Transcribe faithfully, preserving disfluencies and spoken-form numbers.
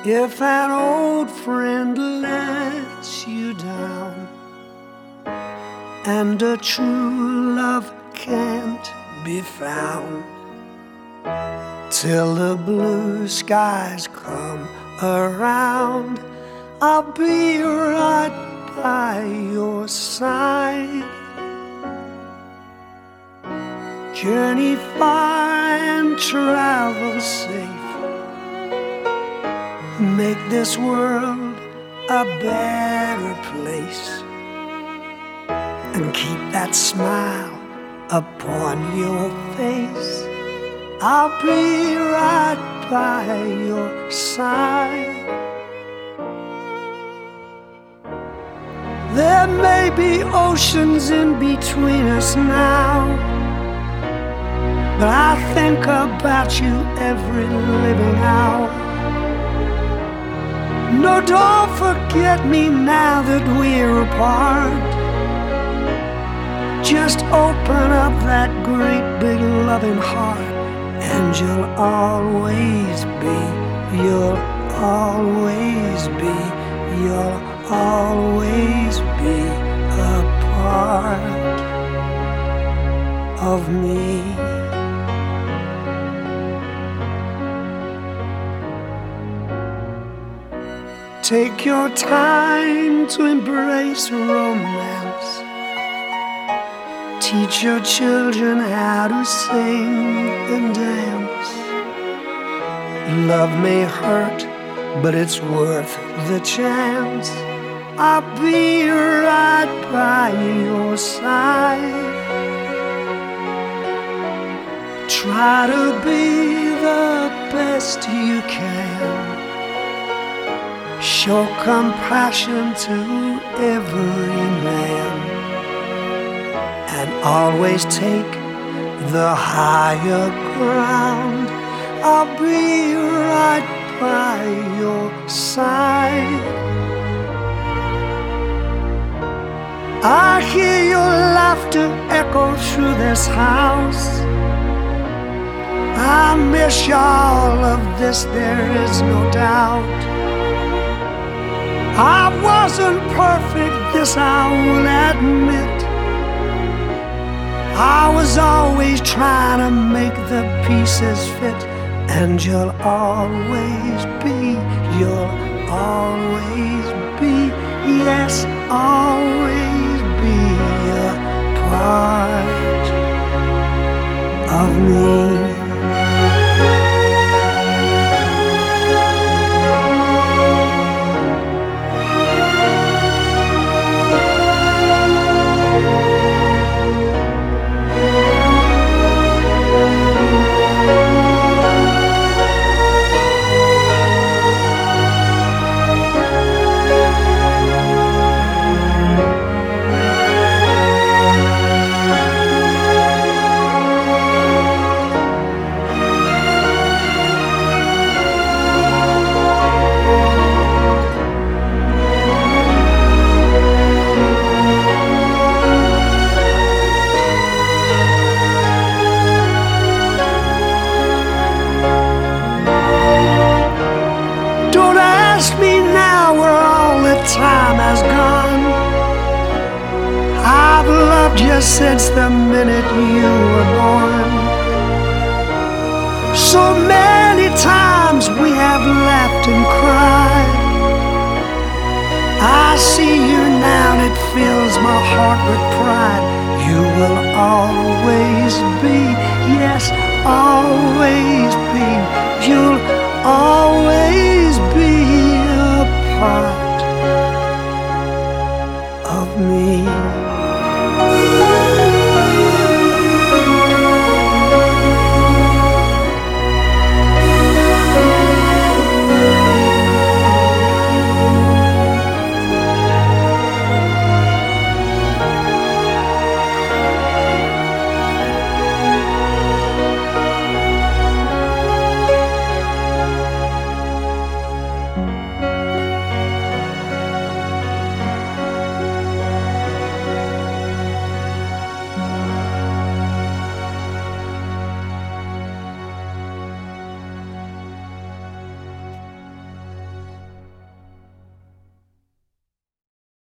If an old friend lets you down and a true love can't be found till the blue skies come around, I'll be right by your side. Journey far and travel safe. Make this world a better place, and keep that smile upon your face. I'll be right by your side. There may be oceans in between us now, but I think about you every living hour. No, don't forget me now that we're apart. Just open up that great big loving heart, and you'll always be, you'll always be, you'll always be a part of me. Take your time to embrace romance. Teach your children how to sing and dance. Love may hurt, but it's worth the chance. I'll be right by your side. Try to be the best you can. Show compassion to every man, and always take the higher ground. I'll be right by your side. I hear your laughter echo through this house. I miss all of this, there is no doubt. I wasn't perfect, this I will admit. I was always trying to make the pieces fit, and you'll always be, you'll always be, yes, always be a part of me. Ask me now where all the time has gone. I've loved you since the minute you were born. So many times we have laughed and cried. I see you now and it fills my heart with pride. You were